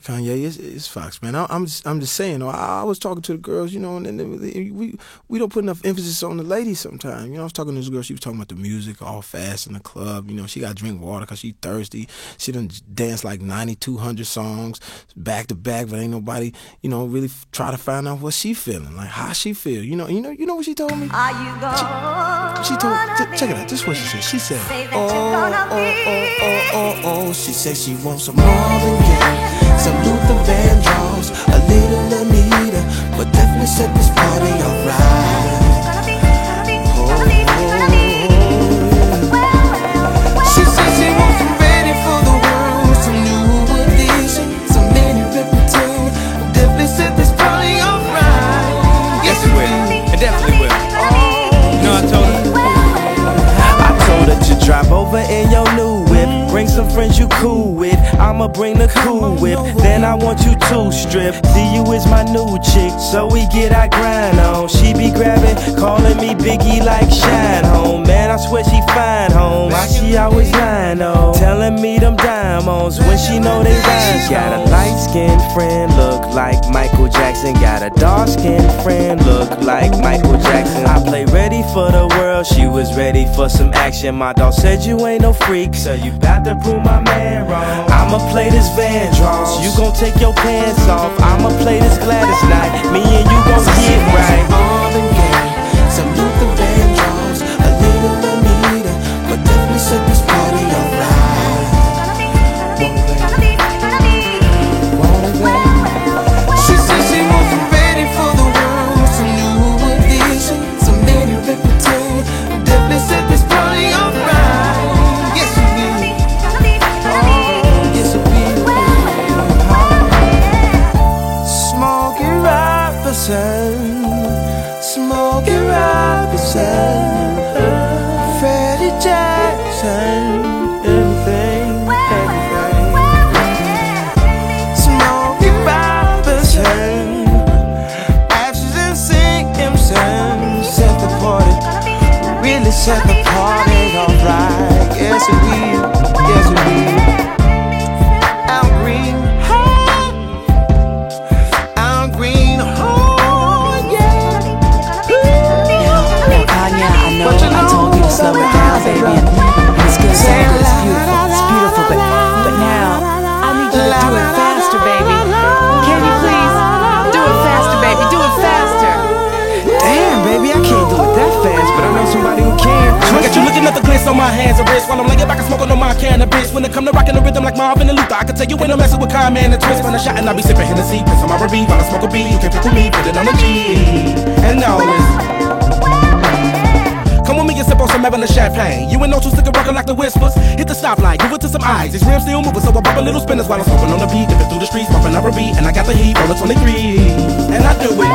Kanye, it's Fox, man. I'm just saying. I was talking to the girls, you know, and then we don't put enough emphasis on the ladies sometimes. You know, I was talking to this girl. She was talking about the music, all fast in the club. You know, she got to drink water because she thirsty. She done danced like 9,200 songs back to back, but ain't nobody, you know, really try to find out what she feeling, like how she feel. You know what she told me? Are you gonna she told. Check it out. This is what she said. She said, oh. She said she wants some Marvin Gaye, some Luther Vandross, a little Anita, but definitely set this party alright. She said she wants some ready for the world, some new edition, some mini Ripperton, definitely set this party alright. Yes, it will. It definitely will. You know, I told her to drive over in your new whip. Bring some friends you cool with. I'ma bring the cool whip. Then I want you to strip. DU is my new chick, so we get our grind on. She be grabbing, calling me Biggie like Shine Home. Man, I swear she fine home. Why she always lying on? Telling me them diamonds when she know they rhyme. She got a light-skinned friend, look like Michael Jackson. Got a dark-skinned friend, look like Michael Jackson. I play ready for the world, she was ready for some action. My dog said you ain't no freak, so you bout to prove my man wrong. I'ma play this Vandross, you gon' take your pants off. I'ma play this Gladys Knight, me and you gon' get right. Marvin Gaye, some Luther Vandross, a little Anita, but definitely set this party alright. She said she wants some ready for the world, some new edition, some mini Ripperton, definitely set this party alright. Yes, it will. Yes, it will. Smokey Robinson, Smokey Robinson, Freddie Jackson, everything. Smokey Robinson, Ashes and Simpson, set the party, really set the party alright. Yes, it will. Yes, it will. Al Green, Al Green, oh yeah. Now, Kanye, I know I told you to slow it down, baby, and it's good, so it's beautiful, but now I need you to do it faster, baby. Can you please do it faster, baby? Do it faster. Damn, baby, I can't do it that fast, but I know somebody who can. I got you looking at the glitz on my hands and wrists while I'm laying back and smoking on my cannabis. When it come to rocking the rhythm like Marvin and Luther, I can tell you ain't no messing with Kyle, man, and Twist. When I shot and I be sipping Hennessy, piss on my R&B while I smoke a beat. You can pick with me, put it on the G. And all this. Come with me and sip on some Evelyn champagne. You ain't no two sticker rockin' like the Whispers. Hit the stoplight, give it to some eyes. These rims still moving, so I bump a little spinners while I'm smoking on the beat. Dipping through the streets, bumping R&B, and I got the heat, rollin' 23. And I do it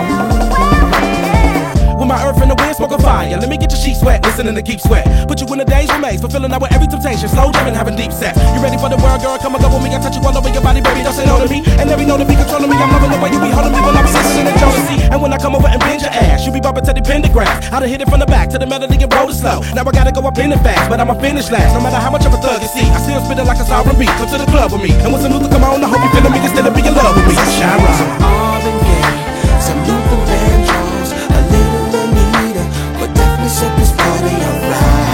with my earth in the wind, smoking fire. Let me get your sheets wet, listening to Keep Sweat. Put you in the days remains, fulfilling out with every temptation. Slow jamming, having deep sex. You ready for the world, girl? Come and go with me. I touch you all over your body, baby. Don't say no to me. And every know to be controlling me. I'm loving the way you be holding me when I be listening to Jodeci. And when I come over and bend your ass, you be bumping to the pentagram. I done hit it from the back to the melody and roll it slow. Now I gotta go up in it fast, but I'ma finish last. No matter how much of a thug you see, I still spit it like a sovereign beat. Come to the club with me. And when some Luther come on, I hope you feeling me instead of being in love with me. Shine right. Some Marvin Gaye, some Luther Vandross, a little Anita, but definitely set this party alright.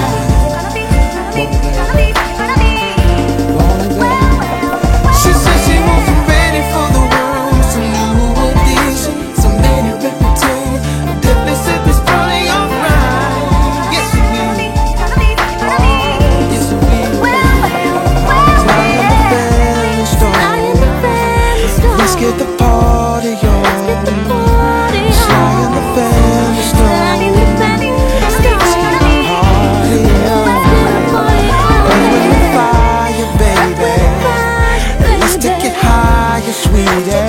She said she wants some ready for the world, some new edition, some mini Ripperton, definitely set this party alright. Yes, it will. Yes, it will. Fly in the family storm. Let's get the party on. Fly in the family storm. Let's get the party on. Earth, wind, and fire, baby. Let's take it higher, sweetie.